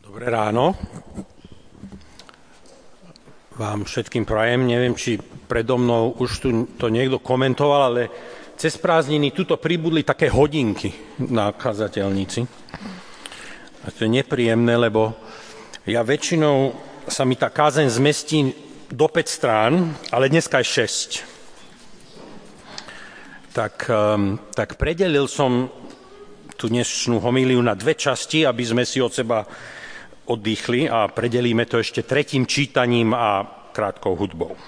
Dobré ráno. Vám všetkým prajem. Neviem, či predo mnou už tu to niekto komentoval, ale cez prázdniny tuto pribudli také hodinky na kazateľnici. A to je nepríjemné, lebo ja väčšinou sa mi tá kázeň zmestí do 5 strán, ale dneska je 6. Tak predelil som tú dnešnú homíliu na 2 časti, aby sme si od seba oddychli a predelíme to ešte 3. čítaním a krátkou hudbou.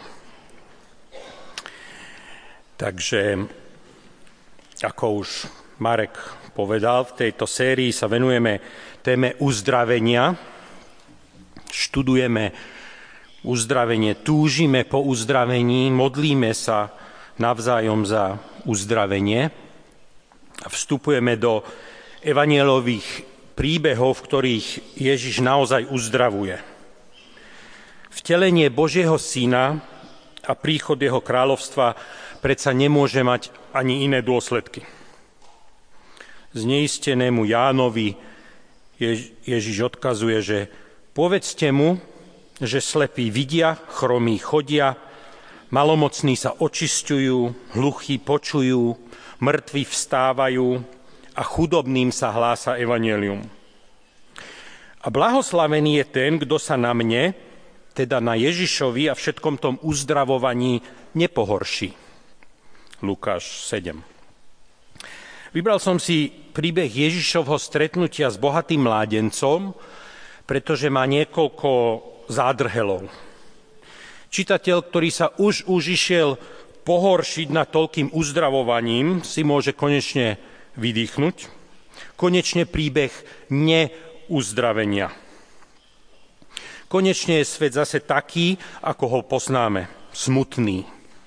Takže, ako už Marek povedal, v tejto sérii sa venujeme téme uzdravenia. Študujeme uzdravenie, túžime po uzdravení, modlíme sa navzájom za uzdravenie a vstupujeme do evanjelových príbehov, v ktorých Ježiš naozaj uzdravuje. Vtelenie Božieho Syna a príchod jeho kráľovstva predsa nemôže mať ani iné dôsledky. Zneistenému Jánovi Ježiš odkazuje, že povedzte mu, že slepí vidia, chromí chodia, malomocní sa očisťujú, hluchí počujú, mŕtvi vstávajú, a chudobným sa hlása evanjelium. A blahoslavený je ten, kto sa na mne, teda na Ježišovi a všetkom tom uzdravovaní nepohorší. Lukáš 7. Vybral som si príbeh Ježišovho stretnutia s bohatým mládencom, pretože má niekoľko zádrhelov. Čitateľ, ktorý sa už išiel pohoršiť nad toľkým uzdravovaním, si môže konečne vydýchnuť. Konečne príbeh neuzdravenia. Konečne je svet zase taký, ako ho poznáme, smutný.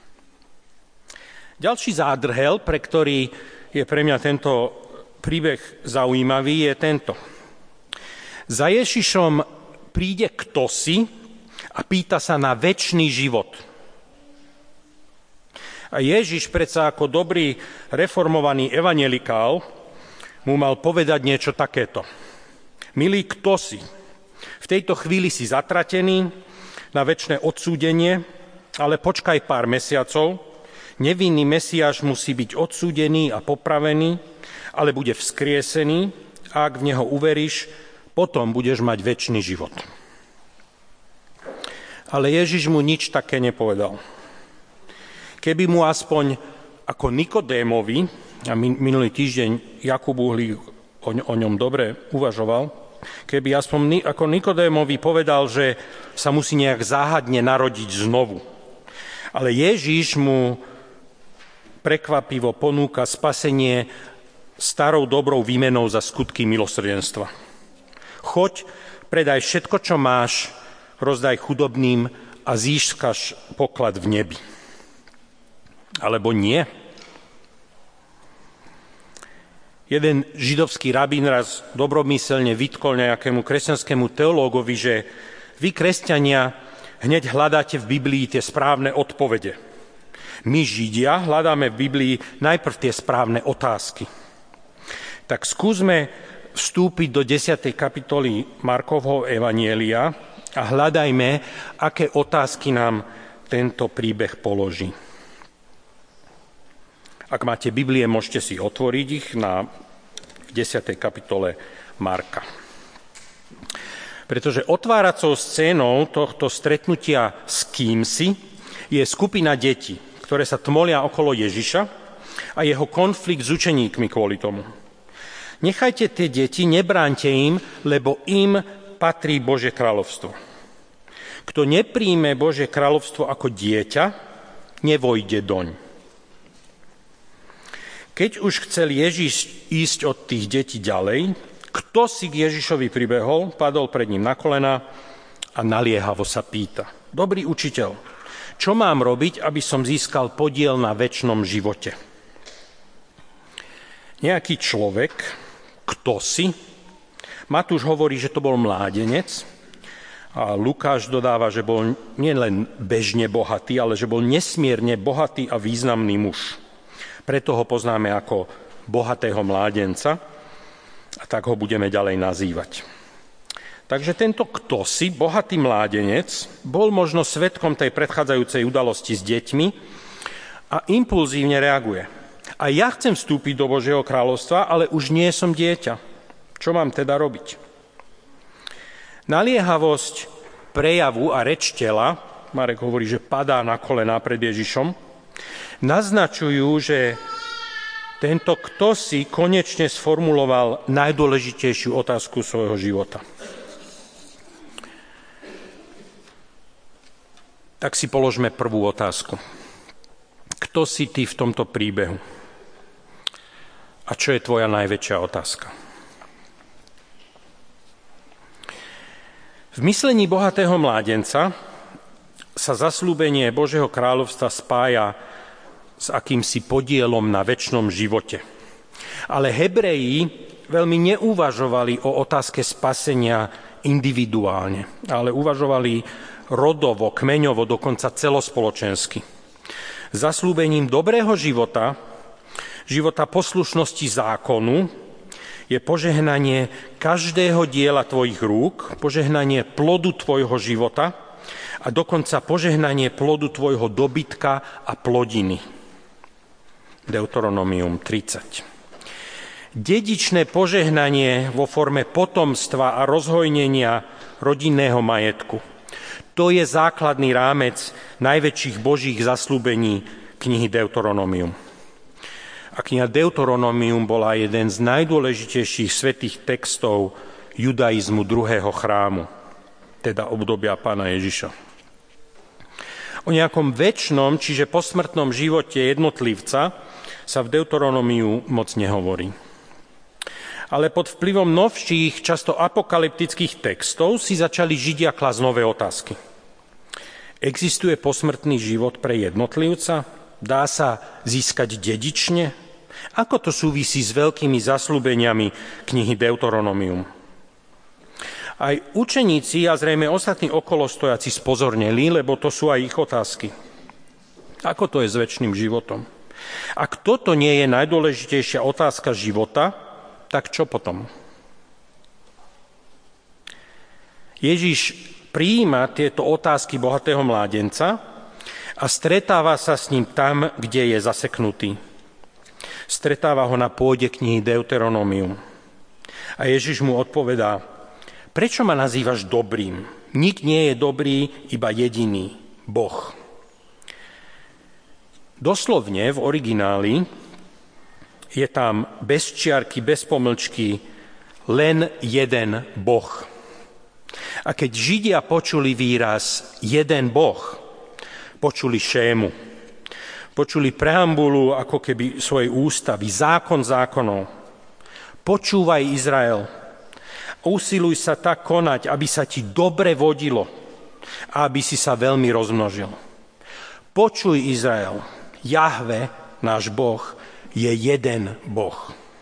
Ďalší zádrhel, pre ktorý je pre mňa tento príbeh zaujímavý, je tento. Za Ježišom príde ktosi a pýta sa na večný život. A Ježiš predsa ako dobrý reformovaný evanjelikál mu mal povedať niečo takéto. Milý ktosi, v tejto chvíli si zatratený na večné odsúdenie, ale počkaj pár mesiacov, nevinný Mesiáš musí byť odsúdený a popravený, ale bude vzkriesený a ak v neho uveríš, potom budeš mať večný život. Ale Ježiš mu nič také nepovedal. Keby mu aspoň ako Nikodémovi, a minulý týždeň Jakub Uhlík o ňom dobre uvažoval, keby aspoň ako Nikodémovi povedal, že sa musí nejak záhadne narodiť znovu. Ale Ježiš mu prekvapivo ponúka spasenie starou dobrou výmenou za skutky milosrdenstva. Choď, predaj všetko, čo máš, rozdaj chudobným a získaš poklad v nebi. Alebo nie? Jeden židovský rabín raz dobromyselne vytkol nejakému kresťanskému teológovi, že vy, kresťania, hneď hľadáte v Biblii tie správne odpovede. My, Židia, hľadáme v Biblii najprv tie správne otázky. Tak skúsme vstúpiť do 10. kapitoly Markovho evanjelia a hľadajme, aké otázky nám tento príbeh položí. Ak máte Biblie, môžete si otvoriť ich v 10. kapitole Marka. Pretože otváracou scénou tohto stretnutia s kýmsi je skupina detí, ktoré sa tmolia okolo Ježiša a jeho konflikt s učeníkmi kvôli tomu. Nechajte tie deti, nebráňte im, lebo im patrí Božie kráľovstvo. Kto nepríjme Božie kráľovstvo ako dieťa, nevojde doň. Keď už chcel Ježiš ísť od tých detí ďalej, kto si k Ježišovi pribehol, padol pred ním na kolena a naliehavo sa pýta. Dobrý učiteľ, čo mám robiť, aby som získal podiel na večnom živote? Nejaký človek, kto si? Matúš hovorí, že to bol mládenec a Lukáš dodáva, že bol nielen bežne bohatý, ale že bol nesmierne bohatý a významný muž. Preto ho poznáme ako bohatého mládenca a tak ho budeme ďalej nazývať. Takže tento ktosi, bohatý mládenec, bol možno svedkom tej predchádzajúcej udalosti s deťmi a impulzívne reaguje. A ja chcem vstúpiť do Božieho kráľovstva, ale už nie som dieťa. Čo mám teda robiť? Naliehavosť prejavu a reč tela, Marek hovorí, že padá na kolená pred Ježišom, naznačujú, že tento ktosi konečne sformuloval najdôležitejšiu otázku svojho života. Tak si položme prvú otázku. Kto si ty v tomto príbehu? A čo je tvoja najväčšia otázka? V myslení bohatého mládenca sa zasľúbenie Božieho kráľovstva spája s akýmsi podielom na večnom živote. Ale Hebreji veľmi neuvažovali o otázke spasenia individuálne, ale uvažovali rodovo, kmeňovo, dokonca celospoločensky. Zasľúbením dobrého života, života poslušnosti zákonu, je požehnanie každého diela tvojich rúk, požehnanie plodu tvojho života a dokonca požehnanie plodu tvojho dobytka a plodiny. Deuteronomium 30. Dedičné požehnanie vo forme potomstva a rozhojnenia rodinného majetku. To je základný rámec najväčších božích zasľúbení knihy Deuteronomium. A kniha Deuteronomium bola jeden z najdôležitejších svätých textov judaizmu druhého chrámu, teda obdobia Pána Ježiša. O nejakom večnom, čiže posmrtnom živote jednotlivca sa v Deuteronomiu moc nehovorí. Ale pod vplyvom novších, často apokalyptických textov si začali Židia klásť nové otázky. Existuje posmrtný život pre jednotlivca? Dá sa získať dedične? Ako to súvisí s veľkými zasľúbeniami knihy Deuteronomium? Aj učeníci a zrejme ostatní okolostojaci spozorneli, lebo to sú aj ich otázky. Ako to je s večným životom? Ak toto nie je najdôležitejšia otázka života, tak čo potom? Ježiš prijíma tieto otázky bohatého mládenca a stretáva sa s ním tam, kde je zaseknutý. Stretáva ho na pôde knihy Deuteronomium. A Ježiš mu odpovedá: prečo ma nazývaš dobrým? Nik nie je dobrý, iba jediný, Boh. Doslovne v origináli je tam bez čiarky, bez pomlčky len jeden Boh. A keď Židia počuli výraz jeden Boh, počuli šému, počuli preambulu ako keby svojej ústavy, zákon zákonov. Počúvaj, Izrael, usiluj sa tak konať, aby sa ti dobre vodilo a aby si sa veľmi rozmnožil. Počuj, Izrael, Jahve, náš Boh, je jeden Boh.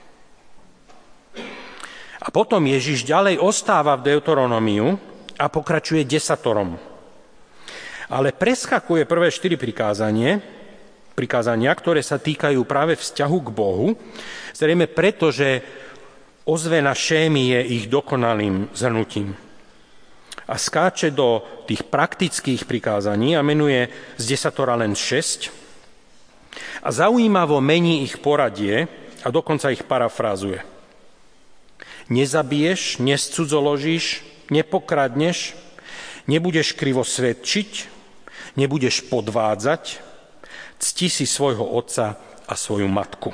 A potom Ježiš ďalej ostáva v Deuteronomiu a pokračuje desatorom. Ale preskakuje prvé 4 prikázania, ktoré sa týkajú práve vzťahu k Bohu, zrejme preto, že ozvena šémy je ich dokonalým zhrnutím. A skáče do tých praktických prikázaní a menuje z desatora len 6 a zaujímavo mení ich poradie a dokonca ich parafrázuje. Nezabiješ, nescudzoložíš, nepokradneš, nebudeš krivo svedčiť, nebudeš podvádzať, cti si svojho otca a svoju matku.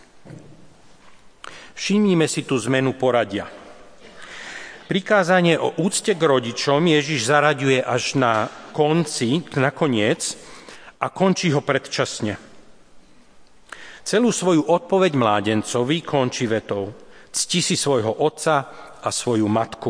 Všimnime si tú zmenu poradia. Prikázanie o úcte k rodičom Ježiš zaraďuje až na koniec a končí ho predčasne. Celú svoju odpoveď mládencovi končí vetou: cti si svojho otca a svoju matku.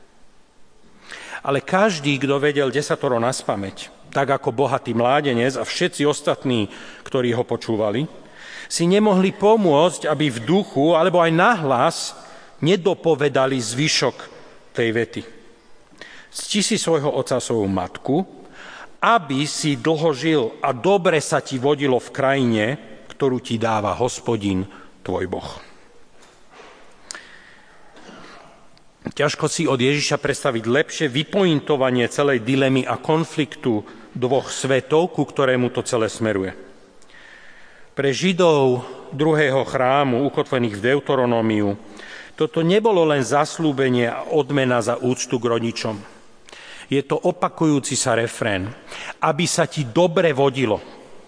Ale každý, kto vedel desatoro naspamäť, tak ako bohatý mládenec a všetci ostatní, ktorí ho počúvali, si nemohli pomôcť, aby v duchu alebo aj nahlas nedopovedali zvyšok tej vety. Cti si svojho otca a svoju matku, aby si dlho žil a dobre sa ti vodilo v krajine, ktorú ti dáva Hospodin, tvoj Boh. ťažko si od Ježiša predstaviť lepšie vypointovanie celej dilemy a konfliktu dvoch svetov, ku ktorému to celé smeruje. Pre Židov druhého chrámu, ukotvených v Deuteronómiu, toto nebolo len zasľúbenie a odmena za úctu k rodičom. Je to opakujúci sa refrén, aby sa ti dobre vodilo.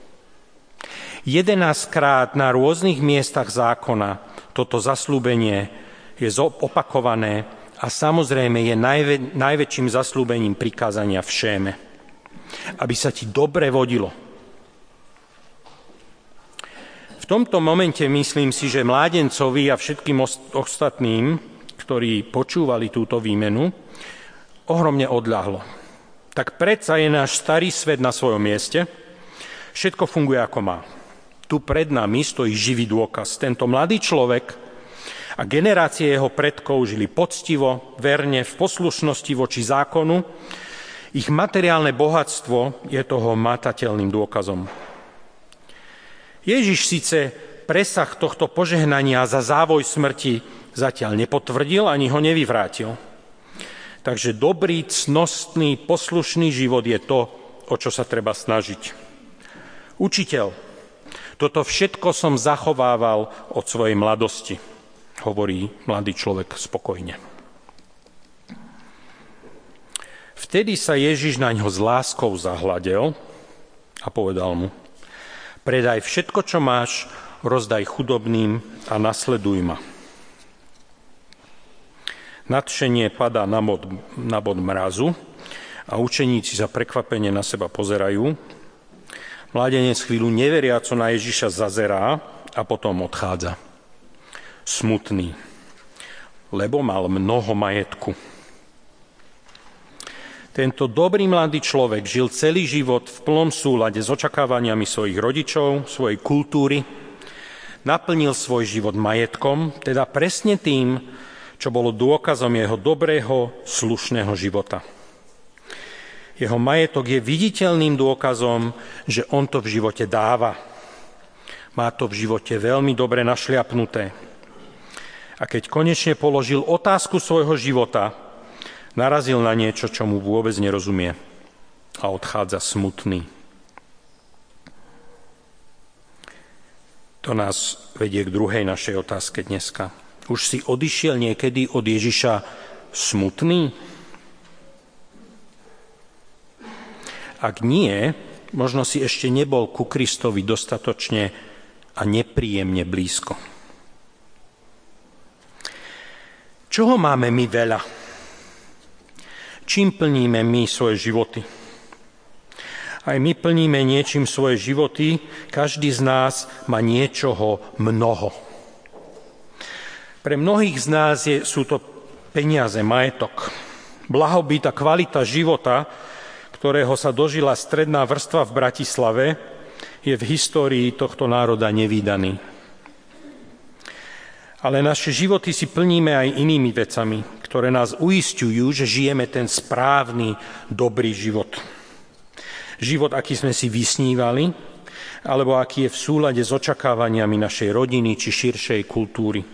11-krát na rôznych miestach zákona toto zasľúbenie je opakované a samozrejme je najväčším zasľúbením prikázania v Šéme. Aby sa ti dobre vodilo. V tomto momente myslím si, že mládencovi a všetkým ostatným, ktorí počúvali túto výmenu, ohromne odľahlo. Tak predsa je náš starý svet na svojom mieste, všetko funguje ako má. Tu pred nami stojí živý dôkaz. Tento mladý človek a generácie jeho predkov žili poctivo, verne, v poslušnosti voči zákonu. Ich materiálne bohatstvo je toho matateľným dôkazom. Ježiš síce presah tohto požehnania za závoj smrti zatiaľ nepotvrdil, ani ho nevyvrátil. Takže dobrý, cnostný, poslušný život je to, o čo sa treba snažiť. Učiteľ, toto všetko som zachovával od svojej mladosti, hovorí mladý človek spokojne. Vtedy sa Ježiš na ňo s láskou zahľadel a povedal mu: predaj všetko, čo máš, rozdaj chudobným a nasleduj ma. Nadšenie padá na bod mrazu a učeníci sa prekvapene na seba pozerajú. Mládenec chvíľu neveriaco na Ježiša zazerá a potom odchádza. Smutný, lebo mal mnoho majetku. Tento dobrý mladý človek žil celý život v plnom súlade s očakávaniami svojich rodičov, svojej kultúry, naplnil svoj život majetkom, teda presne tým, čo bolo dôkazom jeho dobrého, slušného života. Jeho majetok je viditeľným dôkazom, že on to v živote dáva. Má to v živote veľmi dobre našliapnuté. A keď konečne položil otázku svojho života, narazil na niečo, čo mu vôbec nerozumie a odchádza smutný. To nás vedie k druhej našej otázke dneska. Už si odišiel niekedy od Ježiša smutný? Ak nie, možno si ešte nebol ku Kristovi dostatočne a nepríjemne blízko. Čoho máme my veľa? Čím plníme my svoje životy? Aj my plníme niečím svoje životy, každý z nás má niečoho mnoho. Pre mnohých z nás sú to peniaze, majetok, blahobyt a kvalita života, ktorého sa dožila stredná vrstva v Bratislave, je v histórii tohto národa nevídaný. Ale naše životy si plníme aj inými vecami, ktoré nás uisťujú, že žijeme ten správny, dobrý život. Život, aký sme si vysnívali, alebo aký je v súlade s očakávaniami našej rodiny či širšej kultúry.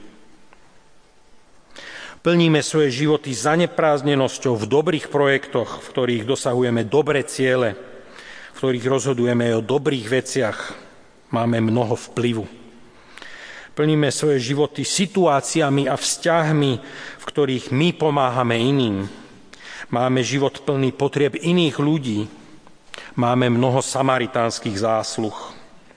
Plníme svoje životy zaneprázdnenosťou v dobrých projektoch, v ktorých dosahujeme dobré ciele, v ktorých rozhodujeme o dobrých veciach, máme mnoho vplyvu. Plníme svoje životy situáciami a vzťahmi, v ktorých my pomáhame iným. Máme život plný potrieb iných ľudí. Máme mnoho samaritánskych zásluh.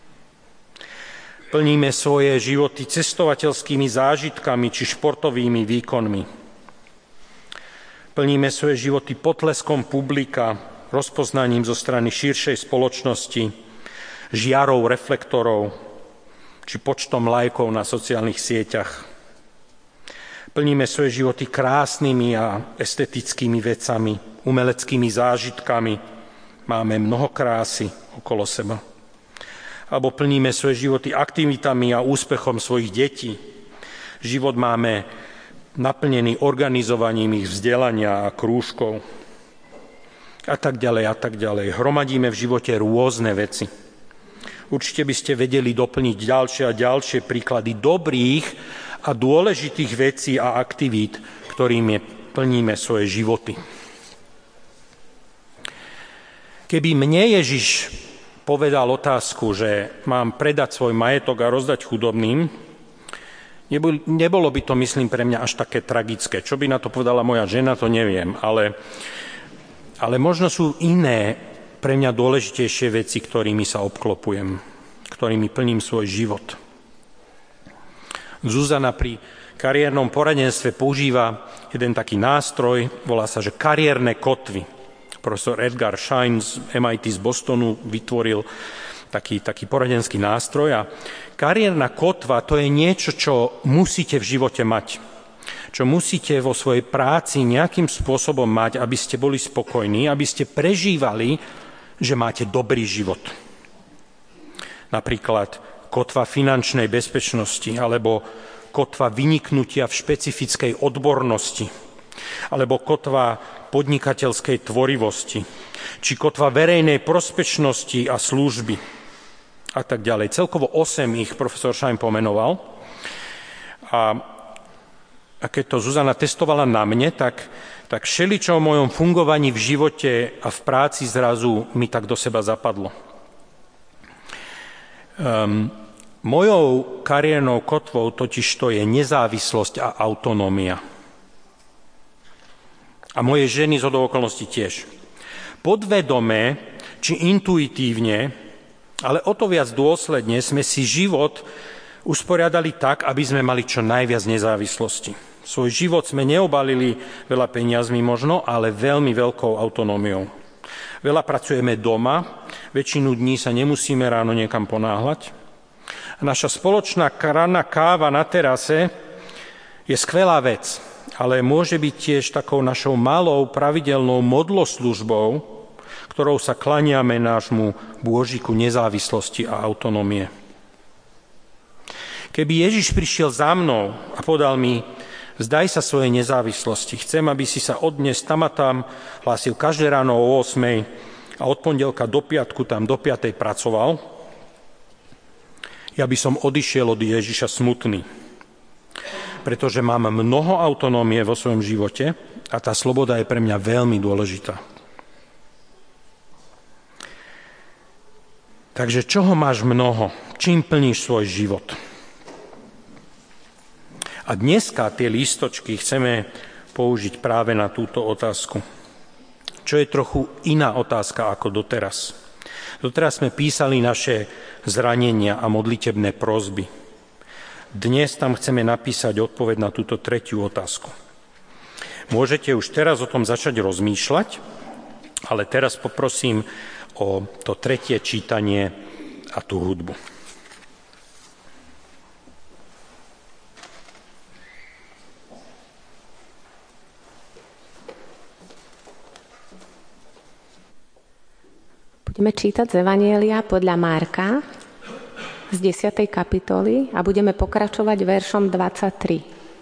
Plníme svoje životy cestovateľskými zážitkami či športovými výkonmi. Plníme svoje životy potleskom publika, rozpoznaním zo strany širšej spoločnosti, žiarou reflektorov či počtom lajkov na sociálnych sieťach. Plníme svoje životy krásnymi a estetickými vecami, umeleckými zážitkami. Máme mnoho krásy okolo seba. Alebo plníme svoje životy aktivitami a úspechom svojich detí. Život máme naplnený organizovaním ich vzdelania a krúžkov. A tak ďalej, a tak ďalej. Hromadíme v živote rôzne veci. Určite by ste vedeli doplniť ďalšie a ďalšie príklady dobrých a dôležitých vecí a aktivít, ktorými plníme svoje životy. Keby mne Ježiš povedal otázku, že mám predať svoj majetok a rozdať chudobným, nebolo by to, myslím, pre mňa až také tragické. Čo by na to povedala moja žena, to neviem, ale možno sú iné pre mňa dôležitejšie veci, ktorými sa obklopujem, ktorými plním svoj život. Zuzana pri kariérnom poradenstve používa jeden taký nástroj, volá sa, že kariérne kotvy. Profesor Edgar Schein z MIT z Bostonu vytvoril taký poradenský nástroj a kariérna kotva to je niečo, čo musíte v živote mať. Čo musíte vo svojej práci nejakým spôsobom mať, aby ste boli spokojní, aby ste prežívali, že máte dobrý život. Napríklad kotva finančnej bezpečnosti alebo kotva vyniknutia v špecifickej odbornosti alebo kotva podnikateľskej tvorivosti či kotva verejnej prospešnosti a služby a tak ďalej. Celkovo 8 ich profesor Schein pomenoval a keď to Zuzana testovala na mne, tak všeličo o mojom fungovaní v živote a v práci zrazu mi tak do seba zapadlo. Mojou kariérnou kotvou totiž to je nezávislosť a autonómia. A moje ženy zhodou okolností tiež. Podvedome či intuitívne, ale o to viac dôsledne sme si život usporiadali tak, aby sme mali čo najviac nezávislosti. Svoj život sme neobalili veľa peniazmi možno, ale veľmi veľkou autonómiou. Veľa pracujeme doma, väčšinu dní sa nemusíme ráno niekam ponáhľať. A naša spoločná ranná káva na terase je skvelá vec, ale môže byť tiež takou našou malou pravidelnou modloslužbou, ktorou sa klaniame nášmu Bôžiku nezávislosti a autonómie. Keby Ježiš prišiel za mnou a povedal mi, vzdaj sa svojej nezávislosti, chcem, aby si sa od dnes tam a tam hlásil každé ráno o 8 a od pondelka do piatku tam do 5 pracoval, ja by som odišiel od Ježiša smutný. Pretože mám mnoho autonómie vo svojom živote a tá sloboda je pre mňa veľmi dôležitá. Takže čoho máš mnoho? Čím plníš svoj život? A dneska tie lístočky chceme použiť práve na túto otázku. Čo je trochu iná otázka ako doteraz. Doteraz sme písali naše zranenia a modlitebné prosby. Dnes tam chceme napísať odpoveď na túto tretiu otázku. Môžete už teraz o tom začať rozmýšľať, ale teraz poprosím o to tretie čítanie a tú hudbu. Budeme čítať z Evanjelia podľa Marka z 10. kapitoly a budeme pokračovať veršom 23.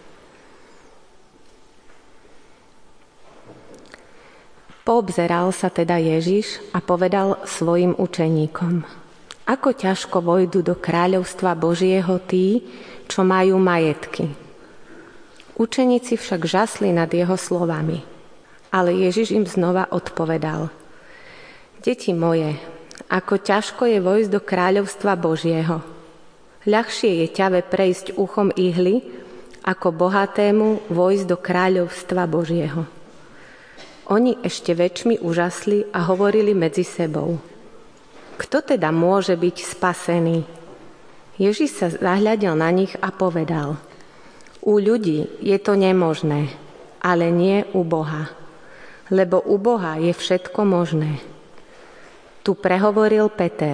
Poobzeral sa teda Ježiš a povedal svojim učeníkom: Ako ťažko vojdu do kráľovstva Božieho tí, čo majú majetky. Učeníci však žasli nad jeho slovami. Ale Ježiš im znova odpovedal: Deti moje, ako ťažko je vojsť do kráľovstva Božieho. Ľahšie je ťave prejsť uchom ihly, ako bohatému vojsť do kráľovstva Božieho. Oni ešte väčšmi úžasli a hovorili medzi sebou: Kto teda môže byť spasený? Ježiš sa zahľadil na nich a povedal: U ľudí je to nemožné, ale nie u Boha. Lebo u Boha je všetko možné. Tu prehovoril Peter: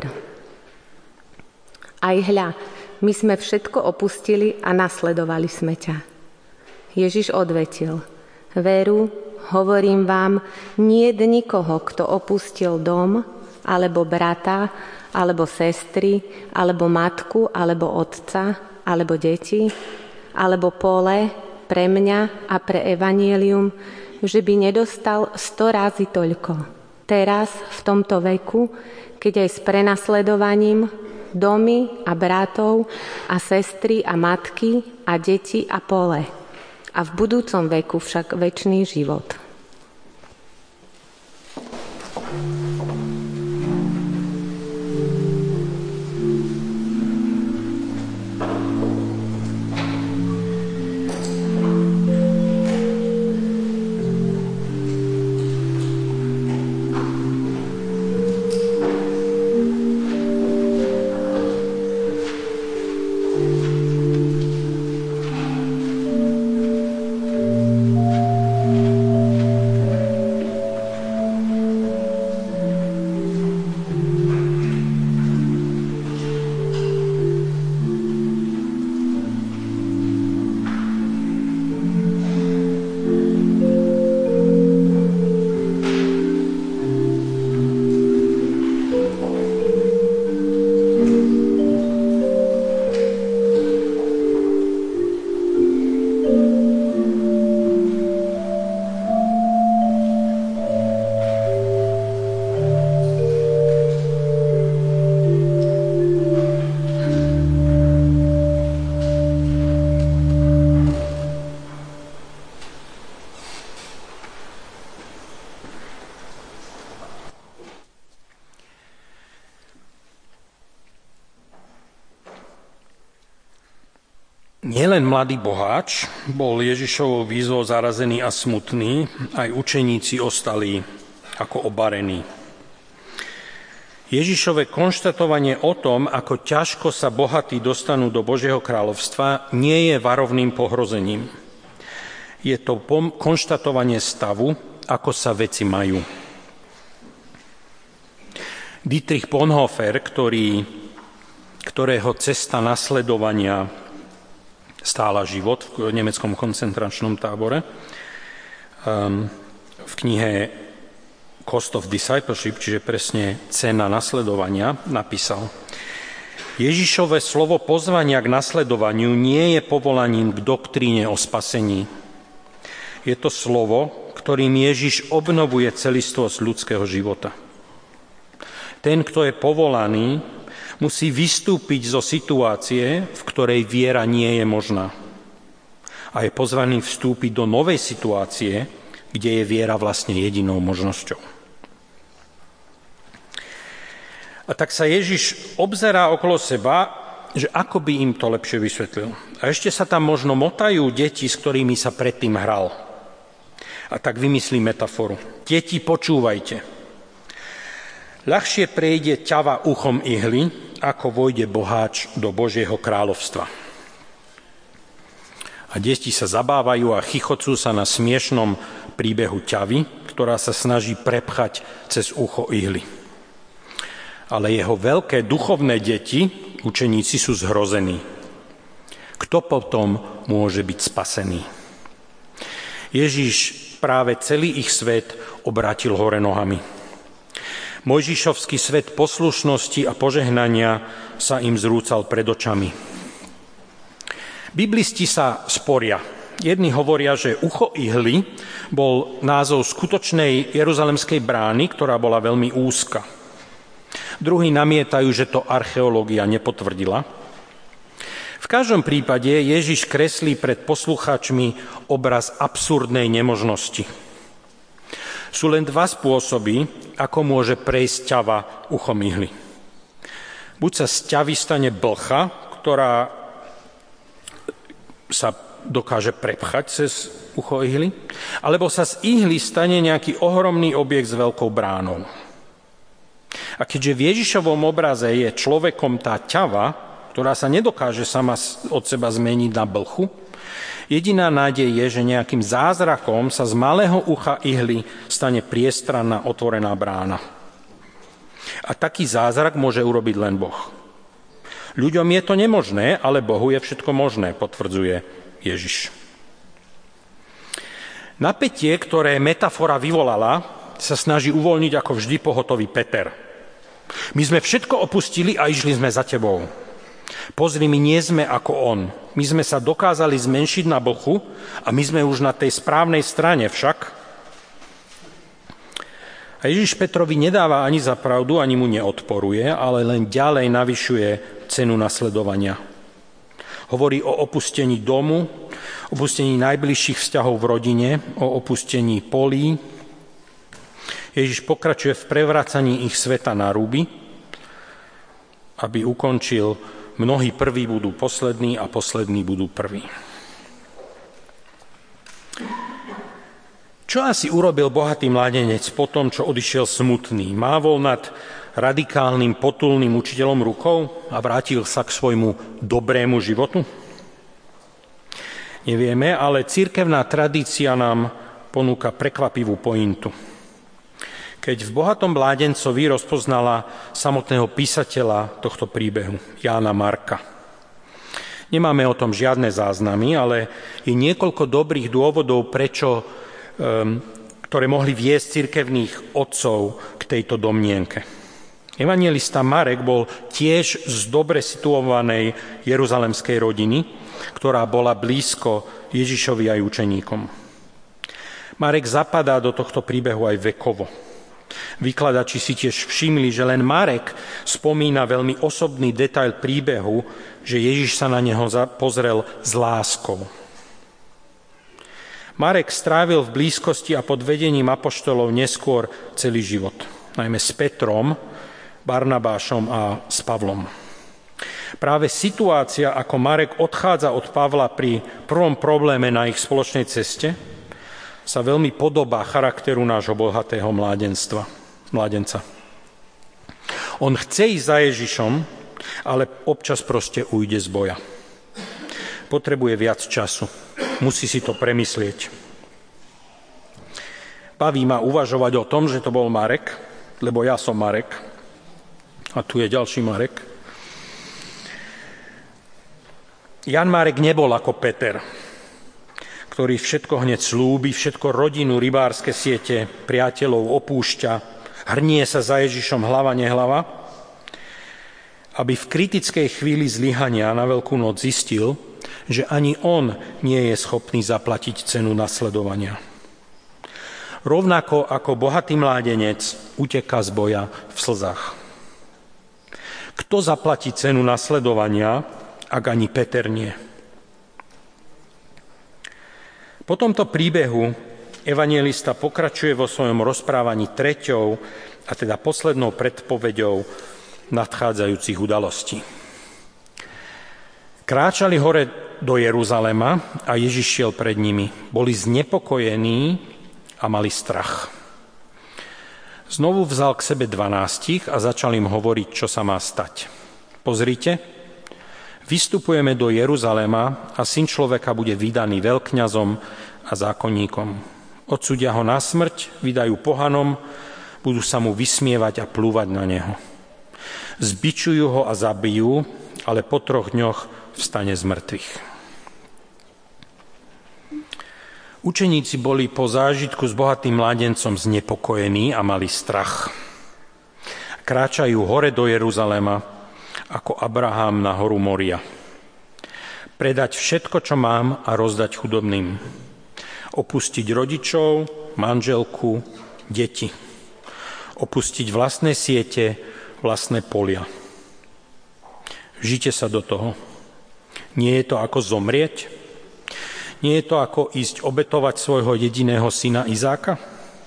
Aj hľa, my sme všetko opustili a nasledovali sme ťa. Ježiš odvetil: Veru, hovorím vám, nie je nikoho, kto opustil dom, alebo brata, alebo sestry, alebo matku, alebo otca, alebo deti, alebo pole pre mňa a pre evanjelium, že by nedostal 100 razy toľko. Teraz, v tomto veku, keď aj s prenasledovaním, domy a bratov a sestry a matky a deti a pole. a v budúcom veku však večný život. Nielen mladý boháč bol Ježišovou výzvou zarazený a smutný, aj učeníci ostali ako obarení. Ježišové konštatovanie o tom, ako ťažko sa bohatí dostanú do Božieho kráľovstva, nie je varovným pohrozením. Je to konštatovanie stavu, ako sa veci majú. Dietrich Bonhoeffer, ktorého cesta nasledovania stála život v nemeckom koncentračnom tábore, v knihe Cost of Discipleship, čiže presne cena nasledovania, napísal: Ježišové slovo pozvania k nasledovaniu nie je povolaním k doktríne o spasení. Je to slovo, ktorým Ježiš obnovuje celistvosť ľudského života. Ten, kto je povolaný, musí vystúpiť zo situácie, v ktorej viera nie je možná. A je pozvaný vstúpiť do novej situácie, kde je viera vlastne jedinou možnosťou. A tak sa Ježiš obzerá okolo seba, že ako by im to lepšie vysvetlil. A ešte sa tam možno motajú deti, s ktorými sa predtým hral. A tak vymyslí metaforu. Deti, počúvajte. Ľahšie prejde ťava uchom ihly, ako vojde boháč do Božieho kráľovstva. A deti sa zabávajú a chichocú sa na smiešnom príbehu ťavy, ktorá sa snaží prepchať cez ucho ihly. Ale jeho veľké duchovné deti, učeníci, sú zhrození. Kto potom môže byť spasený? Ježiš práve celý ich svet obrátil hore nohami. Mojžišovský svet poslušnosti a požehnania sa im zrúcal pred očami. Biblisti sa sporia. Jedni hovoria, že ucho ihly bol názov skutočnej jeruzalemskej brány, ktorá bola veľmi úzka. Druhí namietajú, že to archeológia nepotvrdila. V každom prípade Ježiš kreslí pred poslucháčmi obraz absurdnej nemožnosti. Sú len dva spôsoby, ako môže prejsť ťava uchom ihly. Buď sa z ťavy stane blcha, ktorá sa dokáže prepchať cez ucho ihly, alebo sa z ihly stane nejaký ohromný objekt s veľkou bránou. A keďže v Ježišovom obraze je človekom tá ťava, ktorá sa nedokáže sama od seba zmeniť na blchu, jediná nádej je, že nejakým zázrakom sa z malého ucha ihly stane priestranná otvorená brána. A taký zázrak môže urobiť len Boh. Ľuďom je to nemožné, ale Bohu je všetko možné, potvrdzuje Ježiš. Napätie, ktoré metafora vyvolala, sa snaží uvoľniť ako vždy pohotový Peter. My sme všetko opustili a išli sme za tebou. Pozri, my nie sme ako on. My sme sa dokázali zmenšiť na blchu a my sme už na tej správnej strane však. A Ježiš Petrovi nedáva ani za pravdu, ani mu neodporuje, ale len ďalej navyšuje cenu nasledovania. Hovorí o opustení domu, opustení najbližších vzťahov v rodine, o opustení polí. Ježiš pokračuje v prevracaní ich sveta na ruby, aby ukončil: mnohí prví budú poslední a poslední budú prví. Čo asi urobil bohatý mládenec po tom, čo odišiel smutný? Mávol nad radikálnym, potulným učiteľom rukou a vrátil sa k svojmu dobrému životu? Nevieme, ale cirkevná tradícia nám ponúka prekvapivú pointu. Keď v bohatom mládencovi rozpoznala samotného písateľa tohto príbehu, Jána Marka. Nemáme o tom žiadne záznamy, ale je niekoľko dobrých dôvodov, ktoré mohli viesť cirkevných otcov k tejto domnienke. Evanjelista Marek bol tiež z dobre situovanej jeruzalemskej rodiny, ktorá bola blízko Ježišovi aj učeníkom. Marek zapadá do tohto príbehu aj vekovo. Vykladači si tiež všimli, že len Marek spomína veľmi osobný detail príbehu, že Ježiš sa na neho pozrel s láskou. Marek strávil v blízkosti a pod vedením apoštolov neskôr celý život, najmä s Petrom, Barnabášom a s Pavlom. Práve situácia, ako Marek odchádza od Pavla pri prvom probléme na ich spoločnej ceste, sa veľmi podobá charakteru nášho bohatého mládenca. On chce ísť za Ježišom, ale občas proste ujde z boja. Potrebuje viac času. Musí si to premyslieť. Baví ma uvažovať o tom, že to bol Marek, lebo ja som Marek. A tu je ďalší Marek. Jan Marek nebol ako Peter, ktorý všetko hneď slúbi, všetko rodinu, rybárske siete, priateľov opúšťa, hrnie sa za Ježišom hlava nehlava, aby v kritickej chvíli zlyhania na Veľkú noc zistil, že ani on nie je schopný zaplatiť cenu nasledovania. Rovnako ako bohatý mládenec uteká z boja v slzách. Kto zaplatí cenu nasledovania, ak ani Peter nie? Po tomto príbehu evanjelista pokračuje vo svojom rozprávaní treťou, a teda poslednou predpoveďou nadchádzajúcich udalostí. Kráčali hore do Jeruzalema a Ježiš šiel pred nimi. Boli znepokojení a mali strach. Znovu vzal k sebe 12 a začal im hovoriť, čo sa má stať. Pozrite, vystupujeme do Jeruzalema a Syn človeka bude vydaný veľkňazom a zákonníkom. Odsúdia ho na smrť, vydajú pohanom, budú sa mu vysmievať a plúvať na neho. Zbičujú ho a zabijú, ale po 3 dňoch vstane z mŕtvych. Učeníci boli po zážitku s bohatým mládencom znepokojení a mali strach. Kráčajú hore do Jeruzalema ako Abraham na horu Moria. Predať všetko, čo mám a rozdať chudobným. Opustiť rodičov, manželku, deti. Opustiť vlastné siete, vlastné polia. Žite sa do toho. Nie je to ako zomrieť? Nie je to ako ísť obetovať svojho jediného syna Izáka?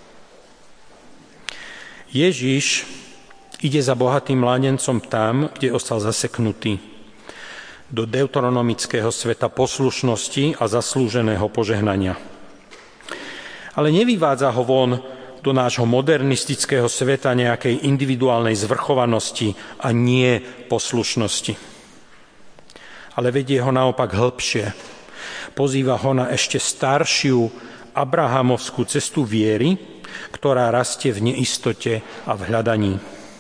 Ježiš ide za bohatým mládencom tam, kde ostal zaseknutý, do deuteronomického sveta poslušnosti a zaslúženého požehnania. Ale nevyvádza ho von do nášho modernistického sveta nejakej individuálnej zvrchovanosti a nie poslušnosti. Ale vedie ho naopak hĺbšie. Pozýva ho na ešte staršiu abrahamovskú cestu viery, ktorá rastie v neistote a v hľadaní.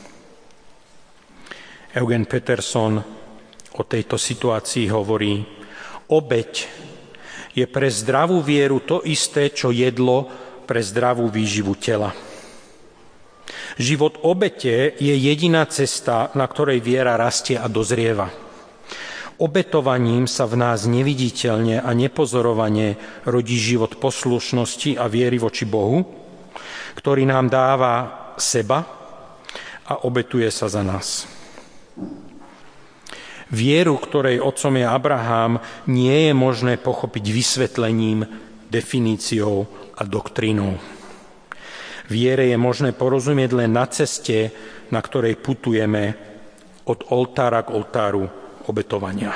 Eugen Peterson o tejto situácii hovorí: obeť je pre zdravú vieru to isté, čo jedlo pre zdravú výživu tela. Život obete je jediná cesta, na ktorej viera rastie a dozrieva. Obetovaním sa v nás neviditeľne a nepozorovane rodí život poslušnosti a viery voči Bohu, ktorý nám dáva seba a obetuje sa za nás. Vieru, ktorej otcom je Abraham, nie je možné pochopiť vysvetlením, definíciou a doktrínou. Viere je možné porozumieť len na ceste, na ktorej putujeme od oltára k oltáru obetovania.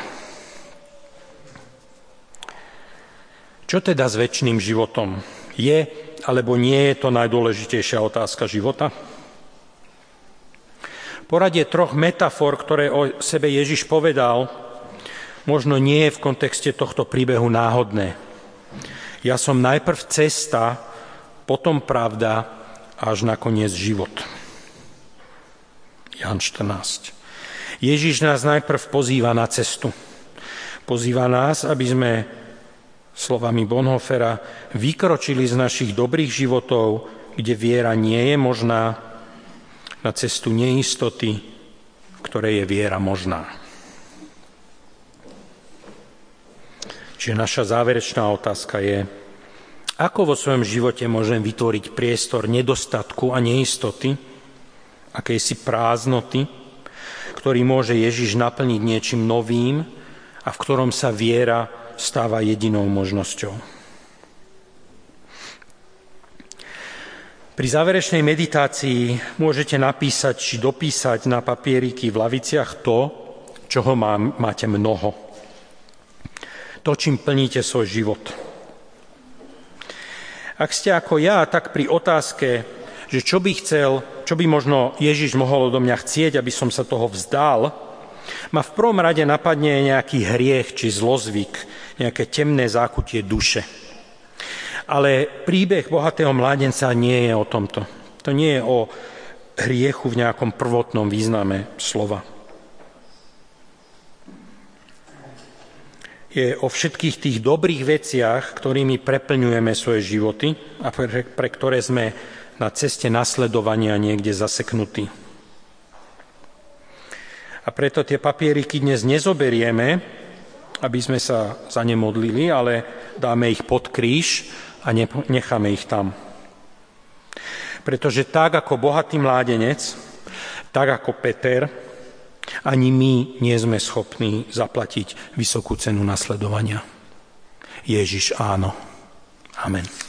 Čo teda s večným životom? Je alebo nie je to najdôležitejšia otázka života? Poradie troch metafor, ktoré o sebe Ježiš povedal, možno nie je v kontexte tohto príbehu náhodné. Ja som najprv cesta, potom pravda, až nakoniec život. Ján 14. Ježiš nás najprv pozýva na cestu. Pozýva nás, aby sme, slovami Bonhoeffera, vykročili z našich dobrých životov, kde viera nie je možná, na cestu neistoty, v ktorej je viera možná. Čiže naša záverečná otázka je, ako vo svojom živote môžem vytvoriť priestor nedostatku a neistoty, akejsi prázdnoty, ktorý môže Ježiš naplniť niečím novým a v ktorom sa viera stáva jedinou možnosťou. Pri záverečnej meditácii môžete napísať či dopísať na papieriky v laviciach to, čoho máte mnoho. To, čím plníte svoj život. Ak ste ako ja, tak pri otázke, že čo by možno Ježiš mohol odo mňa chcieť, aby som sa toho vzdal, ma v prvom rade napadne nejaký hriech či zlozvyk, nejaké temné zákutie duše. Ale príbeh bohatého mládenca nie je o tomto. To nie je o hriechu v nejakom prvotnom význame slova. Je o všetkých tých dobrých veciach, ktorými preplňujeme svoje životy a pre ktoré sme na ceste nasledovania niekde zaseknutí. A preto tie papieriky dnes nezoberieme, aby sme sa za ne modlili, ale dáme ich pod kríž a necháme ich tam. Pretože tak ako bohatý mládenec, tak ako Peter, ani my nie sme schopní zaplatiť vysokú cenu nasledovania. Ježiš áno. Amen.